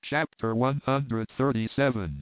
Chapter 137.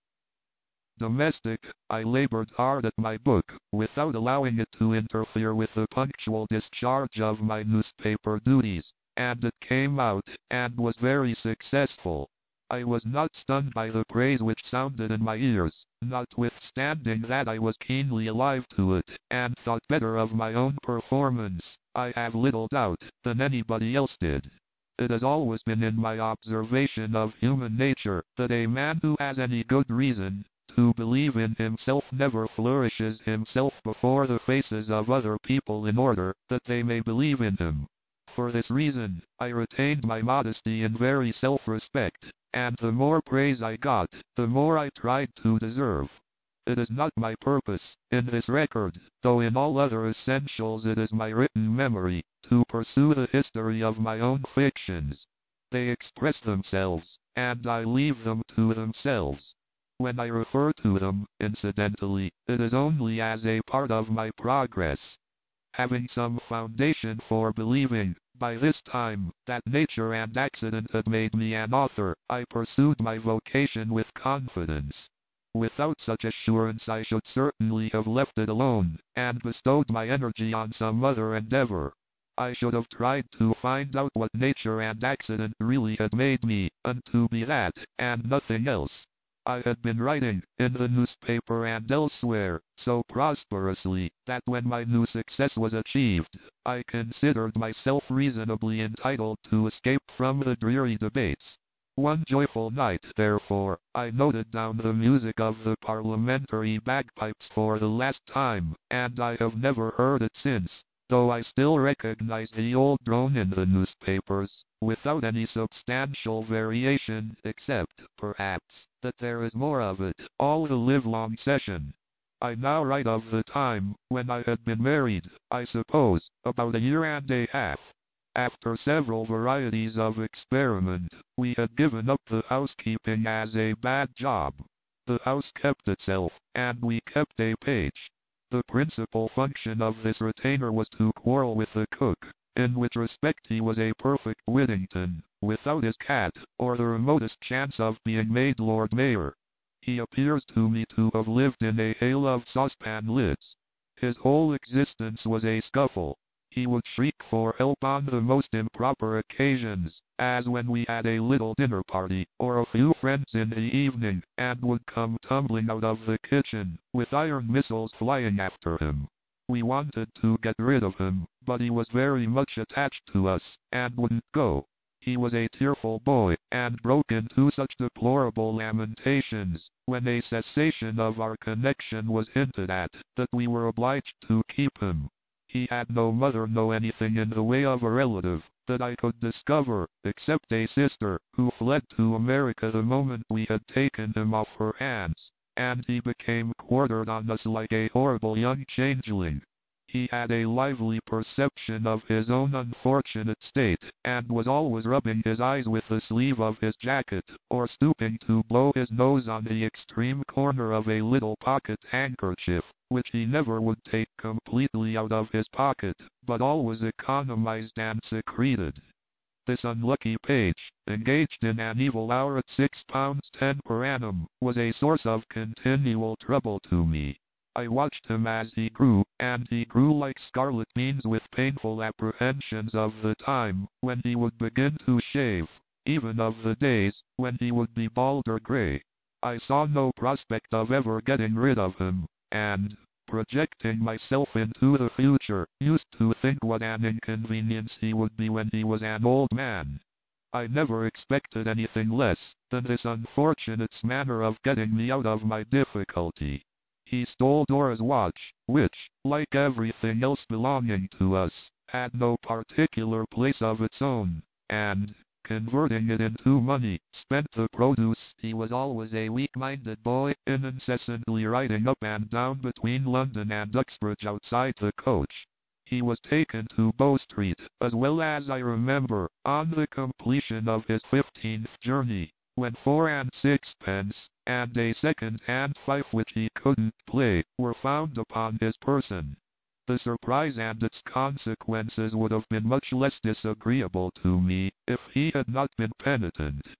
Domestic. I labored hard at my book, without allowing it to interfere with the punctual discharge of my newspaper duties, and it came out, and was very successful. I was not stunned by the praise which sounded in my ears, notwithstanding that I was keenly alive to it, and thought better of my own performance, I have little doubt, than anybody else did. It has always been in my observation of human nature, that a man who has any good reason to believe in himself never flourishes himself before the faces of other people in order that they may believe in him. For this reason, I retained my modesty in very self-respect, and the more praise I got, the more I tried to deserve. It is not my purpose, in this record, though in all other essentials it is my written memory, to pursue the history of my own fictions. They express themselves, and I leave them to themselves. When I refer to them, incidentally, it is only as a part of my progress. Having some foundation for believing, by this time, that nature and accident had made me an author, I pursued my vocation with confidence. Without such assurance I should certainly have left it alone, and bestowed my energy on some other endeavor. I should have tried to find out what nature and accident really had made me, and to be that, and nothing else. I had been writing, in the newspaper and elsewhere, so prosperously, that when my new success was achieved, I considered myself reasonably entitled to escape from the dreary debates. One joyful night, therefore, I noted down the music of the parliamentary bagpipes for the last time, and I have never heard it since, though I still recognize the old drone in the newspapers, without any substantial variation, except, perhaps, that there is more of it, all the livelong session. I now write of the time, when I had been married, I suppose, about a year and a half. After several varieties of experiment, we had given up the housekeeping as a bad job. The house kept itself, and we kept a page. The principal function of this retainer was to quarrel with the cook, in which respect he was a perfect Whittington, without his cat, or the remotest chance of being made Lord Mayor. He appears to me to have lived in a hail of saucepan lids. His whole existence was a scuffle. He would shriek for help on the most improper occasions, as when we had a little dinner party, or a few friends in the evening, and would come tumbling out of the kitchen, with iron missiles flying after him. We wanted to get rid of him, but he was very much attached to us, and wouldn't go. He was a tearful boy, and broke into such deplorable lamentations, when a cessation of our connection was hinted at, that we were obliged to keep him. He had no mother nor anything in the way of a relative, that I could discover, except a sister, who fled to America the moment we had taken him off her hands, and he became quartered on us like a horrible young changeling. He had a lively perception of his own unfortunate state, and was always rubbing his eyes with the sleeve of his jacket, or stooping to blow his nose on the extreme corner of a little pocket handkerchief, which he never would take completely out of his pocket, but always economized and secreted. This unlucky page, engaged in an evil hour at £6 per annum, was a source of continual trouble to me. I watched him as he grew, and he grew like scarlet beans with painful apprehensions of the time when he would begin to shave, even of the days when he would be bald or grey. I saw no prospect of ever getting rid of him, and, projecting myself into the future, used to think what an inconvenience he would be when he was an old man. I never expected anything less than this unfortunate's manner of getting me out of my difficulty. He stole Dora's watch, which, like everything else belonging to us, had no particular place of its own, and, converting it into money, spent the produce. He was always a weak-minded boy, in incessantly riding up and down between London and Uxbridge outside the coach. He was taken to Bow Street, as well as I remember, on the completion of his 15th journey, when 4 and 6pence, and a second-hand fife which he couldn't play, were found upon his person. The surprise and its consequences would have been much less disagreeable to me, if he had not been penitent.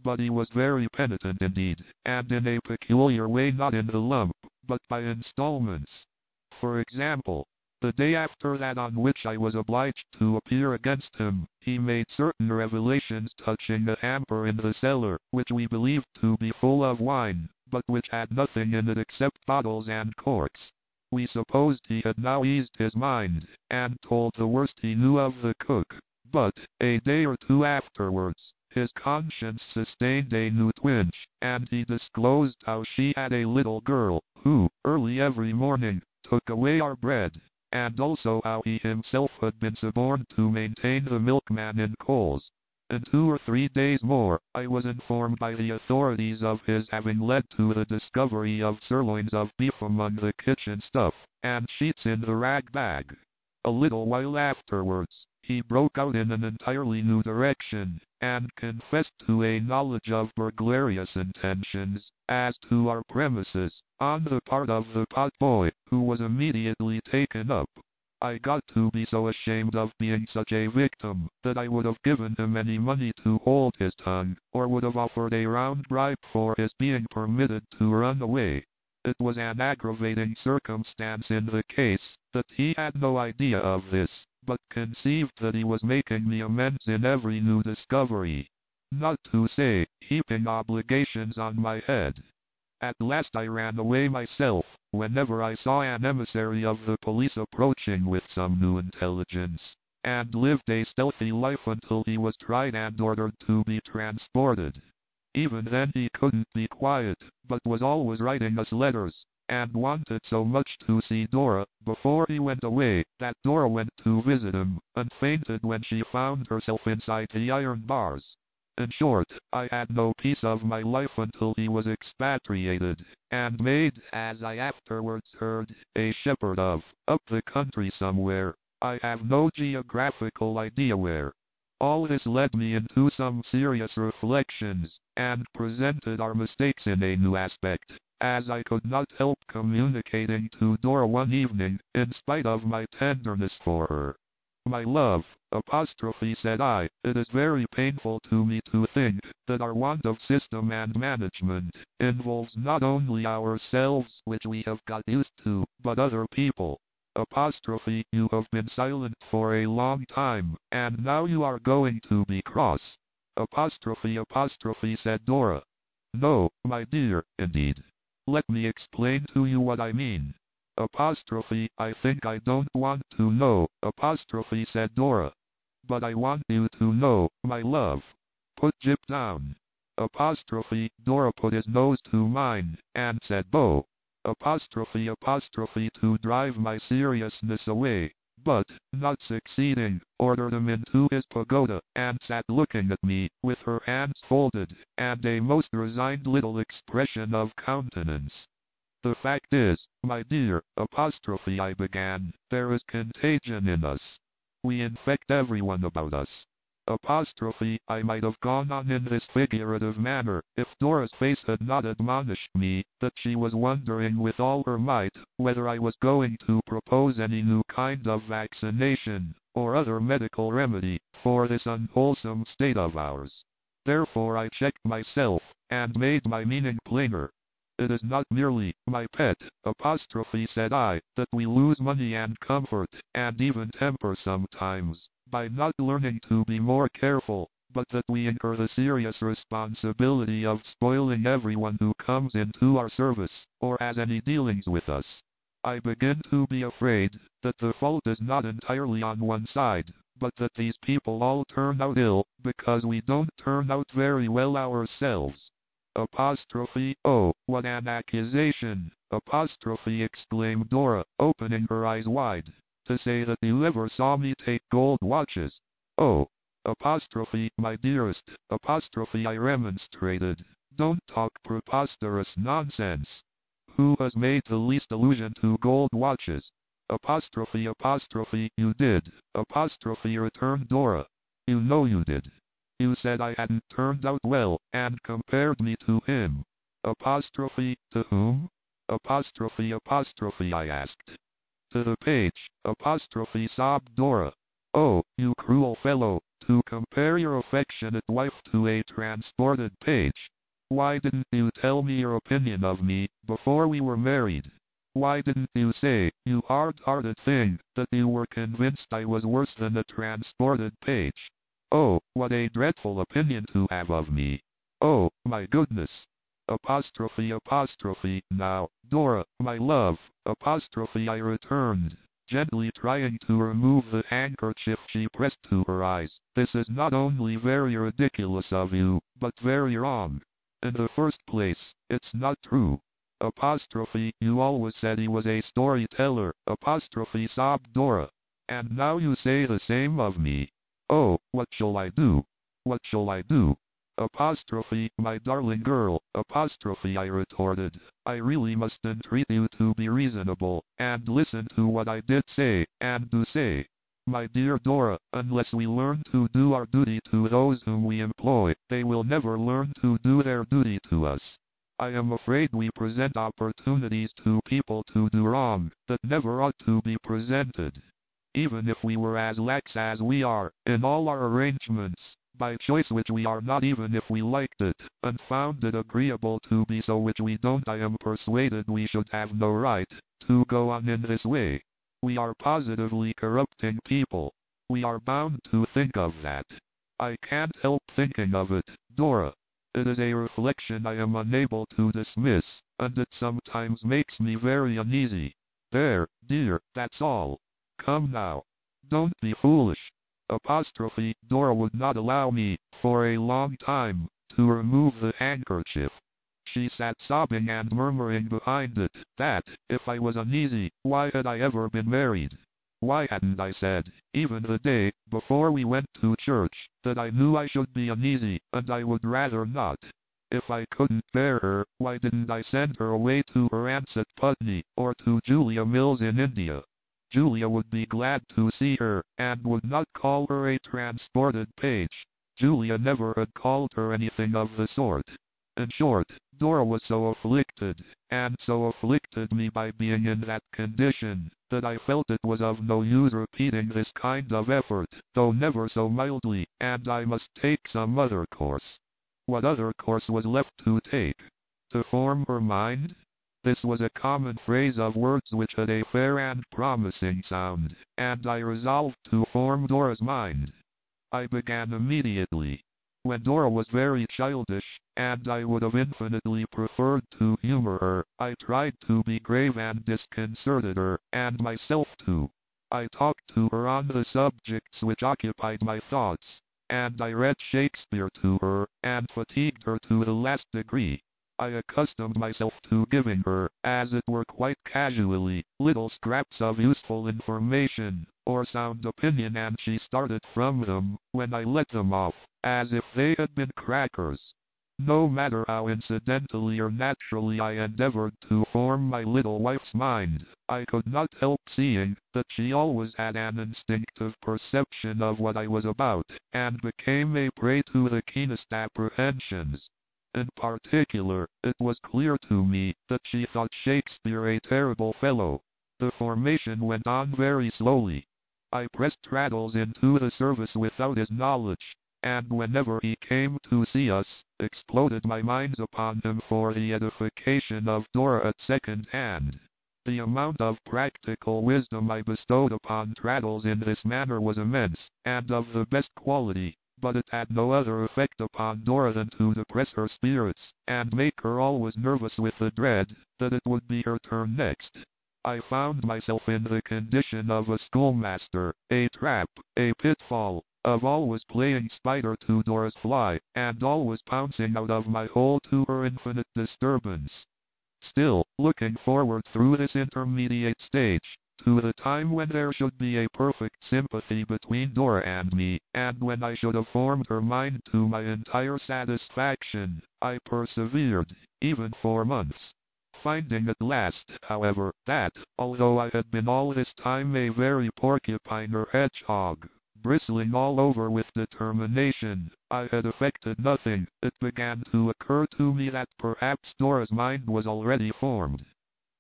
but he was very penitent indeed, and in a peculiar way, not in the lump, but by installments. For example, the day after that on which I was obliged to appear against him, he made certain revelations touching a hamper in the cellar, which we believed to be full of wine, but which had nothing in it except bottles and corks. We supposed he had now eased his mind, and told the worst he knew of the cook, but, a day or two afterwards, his conscience sustained a new twinge, and he disclosed how she had a little girl, who, early every morning, took away our bread, and also how he himself had been suborned to maintain the milkman in Coles. In 2 or 3 days more, I was informed by the authorities of his having led to the discovery of sirloins of beef among the kitchen stuff, and sheets in the rag bag. A little while afterwards, he broke out in an entirely new direction, and confessed to a knowledge of burglarious intentions, as to our premises, on the part of the potboy, who was immediately taken up. I got to be so ashamed of being such a victim, that I would have given him any money to hold his tongue, or would have offered a round bribe for his being permitted to run away. It was an aggravating circumstance in the case, that he had no idea of this, but conceived that he was making me amends in every new discovery, not to say, heaping obligations on my head. At last I ran away myself, whenever I saw an emissary of the police approaching with some new intelligence, and lived a stealthy life until he was tried and ordered to be transported. Even then he couldn't be quiet, but was always writing us letters, and wanted so much to see Dora, before he went away, that Dora went to visit him, and fainted when she found herself inside the iron bars. In short, I had no peace of my life until he was expatriated, and made, as I afterwards heard, a shepherd of, up the country somewhere, I have no geographical idea where. All this led me into some serious reflections, and presented our mistakes in a new aspect, as I could not help communicating to Dora one evening, in spite of my tenderness for her. "My love," said I, "it is very painful to me to think that our want of system and management involves not only ourselves, which we have got used to, but other people. You have been silent for a long time, and now you are going to be cross." Said Dora. "No, my dear, indeed. Let me explain to you what I mean." "I think I don't want to know," said Dora. "But I want you to know, my love. Put Jip down." Dora put his nose to mine, and said Bo! To drive my seriousness away, but, not succeeding, ordered him into his pagoda, and sat looking at me, with her hands folded, and a most resigned little expression of countenance. "The fact is, my dear, I began, there is contagion in us. We infect everyone about us." I might have gone on in this figurative manner, if Dora's face had not admonished me, that she was wondering with all her might, whether I was going to propose any new kind of vaccination, or other medical remedy, for this unwholesome state of ours. Therefore I checked myself, and made my meaning plainer. "It is not merely, my pet," said I, "that we lose money and comfort, and even temper sometimes, by not learning to be more careful, but that we incur the serious responsibility of spoiling everyone who comes into our service, or has any dealings with us. I begin to be afraid that the fault is not entirely on one side, but that these people all turn out ill, because we don't turn out very well ourselves." "Oh, what an accusation!" exclaimed Dora, opening her eyes wide. "To say that you ever saw me take gold watches!" "Oh, my dearest," I remonstrated, "don't talk preposterous nonsense. Who has made the least allusion to gold watches?" "You did," returned Dora. "You know you did. You said I hadn't turned out well, and compared me to him." "To whom?" I asked. "To the page," sobbed Dora. Oh, you cruel fellow, to compare your affectionate wife to a transported page. Why didn't you tell me your opinion of me before we were married? Why didn't you say, you hard-hearted thing, that you were convinced I was worse than a transported page? Oh, what a dreadful opinion to have of me. Oh, my goodness. Now, Dora, my love, I returned, gently trying to remove the handkerchief she pressed to her eyes. This is not only very ridiculous of you, but very wrong. In the first place, it's not true. You always said he was a storyteller, sobbed Dora. And now you say the same of me. Oh, what shall I do? What shall I do? My darling girl, I retorted. I really must entreat you to be reasonable, and listen to what I did say, and do say. My dear Dora, unless we learn to do our duty to those whom we employ, they will never learn to do their duty to us. I am afraid we present opportunities to people to do wrong, that never ought to be presented. Even if we were as lax as we are, in all our arrangements, by choice which we are not even if we liked it, and found it agreeable to be so which we don't, I am persuaded we should have no right, to go on in this way. We are positively corrupting people. We are bound to think of that. I can't help thinking of it, Dora. It is a reflection I am unable to dismiss, and it sometimes makes me very uneasy. There, dear, that's all. Come now. Don't be foolish. Dora would not allow me, for a long time, to remove the handkerchief. She sat sobbing and murmuring behind it, that, if I was uneasy, why had I ever been married? Why hadn't I said, even the day before we went to church, that I knew I should be uneasy, and I would rather not? If I couldn't bear her, why didn't I send her away to her aunts at Putney, or to Julia Mills in India? Julia would be glad to see her, and would not call her a transported page. Julia never had called her anything of the sort. In short, Dora was so afflicted, and so afflicted me by being in that condition, that I felt it was of no use repeating this kind of effort, though never so mildly, and I must take some other course. What other course was left to take? To form her mind? This was a common phrase of words which had a fair and promising sound, and I resolved to form Dora's mind. I began immediately. When Dora was very childish, and I would have infinitely preferred to humor her, I tried to be grave and disconcerted her, and myself too. I talked to her on the subjects which occupied my thoughts, and I read Shakespeare to her, and fatigued her to the last degree. I accustomed myself to giving her, as it were quite casually, little scraps of useful information, or sound opinion, and she started from them, when I let them off, as if they had been crackers. No matter how incidentally or naturally I endeavored to form my little wife's mind, I could not help seeing that she always had an instinctive perception of what I was about, and became a prey to the keenest apprehensions. In particular, it was clear to me that she thought Shakespeare a terrible fellow. The formation went on very slowly. I pressed Traddles into the service without his knowledge, and whenever he came to see us, exploded my minds upon him for the edification of Dora at second hand. The amount of practical wisdom I bestowed upon Traddles in this manner was immense, and of the best quality, but it had no other effect upon Dora than to depress her spirits, and make her always nervous with the dread that it would be her turn next. I found myself in the condition of a schoolmaster, a trap, a pitfall, of always playing spider to Dora's fly, and always pouncing out of my hole to her infinite disturbance. Still, looking forward through this intermediate stage, to the time when there should be a perfect sympathy between Dora and me, and when I should have formed her mind to my entire satisfaction, I persevered, even for months. Finding at last, however, that, although I had been all this time a very porcupine or hedgehog, bristling all over with determination, I had effected nothing, it began to occur to me that perhaps Dora's mind was already formed.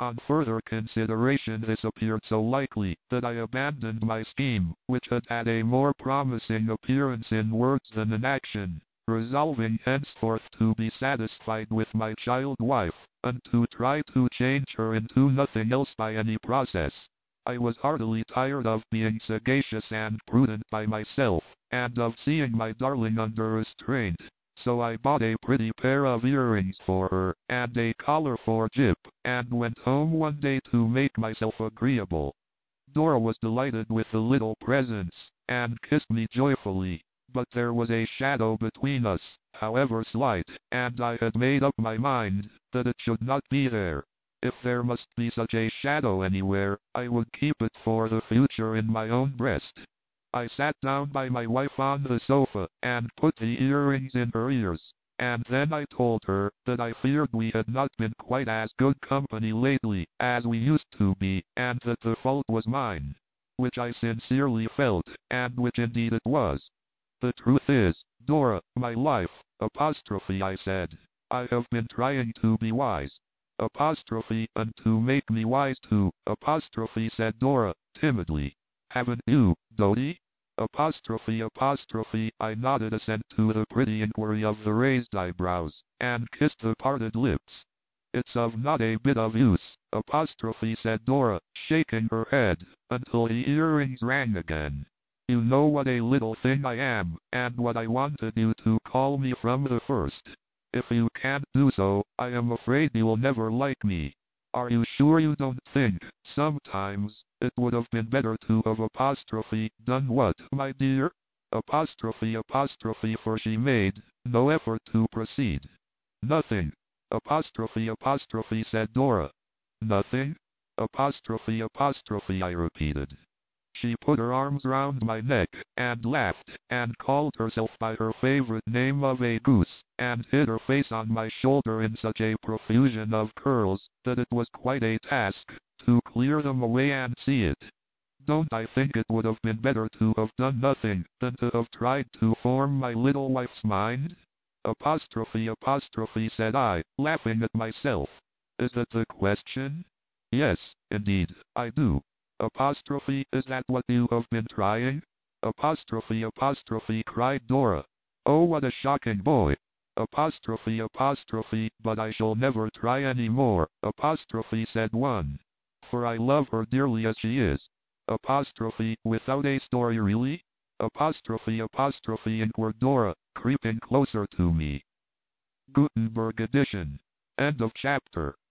On further consideration this appeared so likely that I abandoned my scheme, which had had a more promising appearance in words than in action, resolving henceforth to be satisfied with my child wife, and to try to change her into nothing else by any process. I was heartily tired of being sagacious and prudent by myself, and of seeing my darling under restraint. So I bought a pretty pair of earrings for her, and a collar for Jip, and went home one day to make myself agreeable. Dora was delighted with the little presents, and kissed me joyfully, but there was a shadow between us, however slight, and I had made up my mind that it should not be there. If there must be such a shadow anywhere, I would keep it for the future in my own breast. I sat down by my wife on the sofa, and put the earrings in her ears, and then I told her that I feared we had not been quite as good company lately as we used to be, and that the fault was mine, which I sincerely felt, and which indeed it was. The truth is, Dora, my life, I said, I have been trying to be wise, and to make me wise too, said Dora, timidly. Haven't you, Dodie? I nodded assent to the pretty inquiry of the raised eyebrows, and kissed the parted lips. It's of not a bit of use, said Dora, shaking her head, until the earrings rang again. You know what a little thing I am, and what I wanted you to call me from the first. If you can't do so, I am afraid you'll never like me. Are you sure you don't think, sometimes, it would have been better to have done what, my dear? For she made no effort to proceed. Nothing, said Dora. Nothing, I repeated. She put her arms round my neck, and laughed, and called herself by her favorite name of a goose, and hid her face on my shoulder in such a profusion of curls, that it was quite a task to clear them away and see it. Don't I think it would have been better to have done nothing, than to have tried to form my little wife's mind? Said I, laughing at myself. Is that the question? Yes, indeed, I do. Is that what you have been trying? Cried Dora. Oh, what a shocking boy! But I shall never try any more, said one. For I love her dearly as she is. Without a story really? Inquired Dora, creeping closer to me. Gutenberg edition. End of chapter.